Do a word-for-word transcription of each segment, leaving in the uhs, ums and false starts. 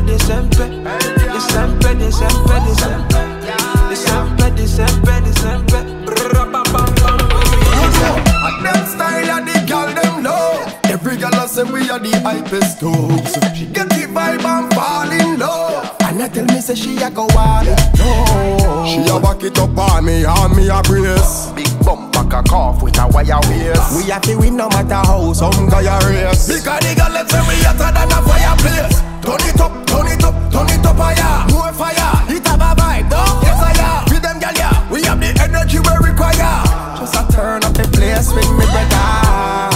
de sempre, de sempre, de sempre, de sempre, de sempre, de sempre, de sempre. And them style of the girl them know. Every girl a say we are the hypest too. So she get the vibe and fall in love. And I tell me say she a go all it no. She a back it up on me and me a brace. Big bump back a cough with a wire waist. We have to win no matter how some guy a race. Because the girl them say we hotter than a fireplace. Turn it up, turn it up, turn it up higher. More fire, it have a vibe, no? Yes I am. With them girl yeah, we have the energy we require. Just a turn up the place with me brother.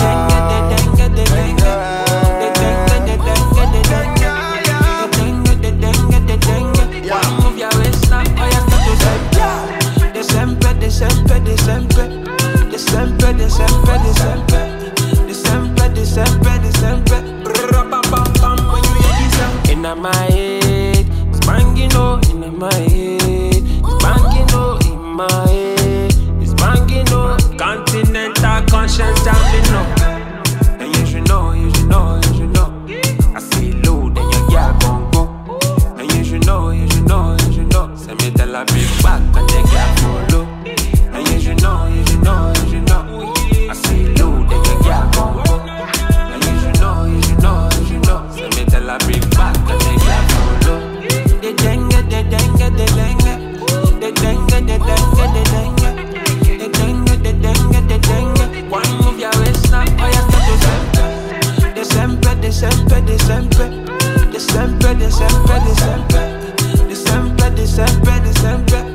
December, December, December, December, December, December, December, December. When you hear this song, inna my head, it's banging oh, inna my head, it's banging oh, in my head, it's banging oh. Continental conscience, I'm in know, and you should know, you should know, you should know. I see low, then your girl gon' go, and you should know, you should know, you should know. Send me tell her big back and the girl follow. You should know, you should know, you should know. I see you, then you get gon' go. And you should know, you should know, you should know. Send me tell her bring back and they get follow. The dengue, the dengue, the dengue, the dengue, the dengue, the dengue, the dengue, the dengue, the dengue. One move your waist now, oh you start to December, December, December, December, December, December, December, December, December, December.